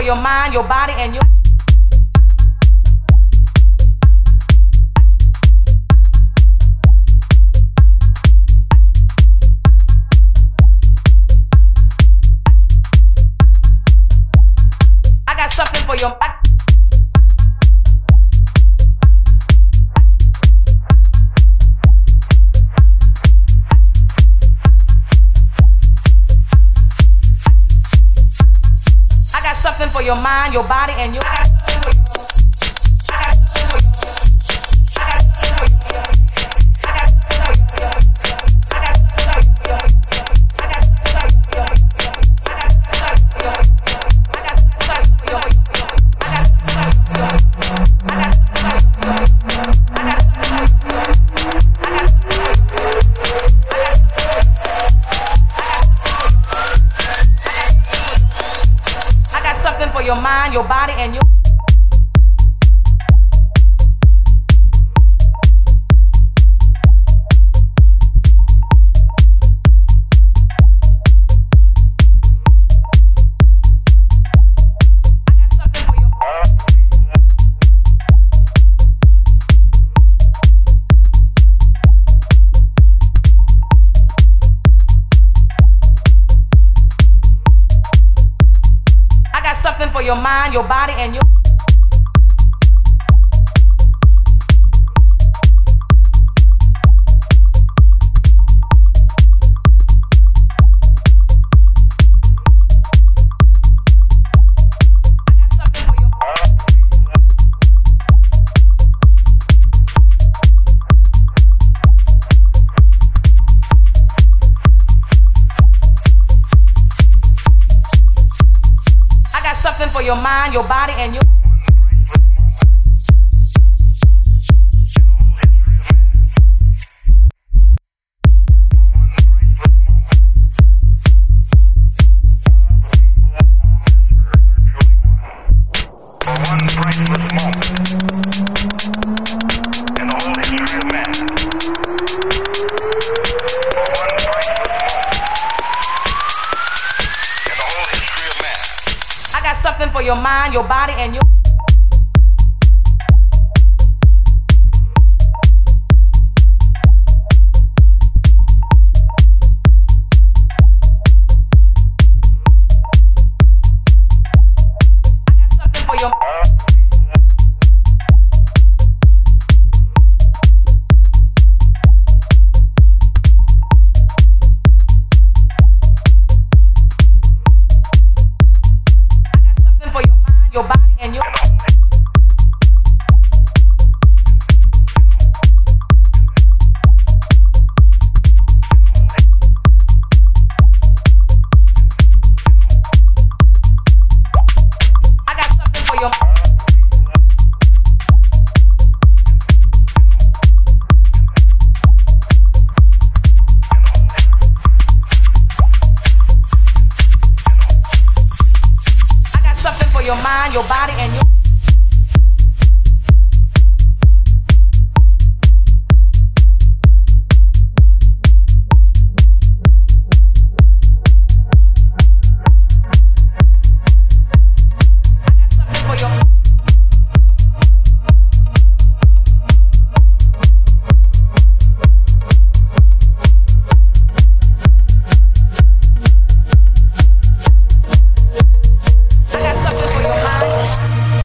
your mind, your body, and your I got something for your I got something for your mind, your body, and your for your mind, your body, and your something for your mind, your body, and your something for your mind, your body, and your one priceless moment in the whole history of man. For one priceless moment in the whole history of man. I got something for your mind, your body, and your I got something for your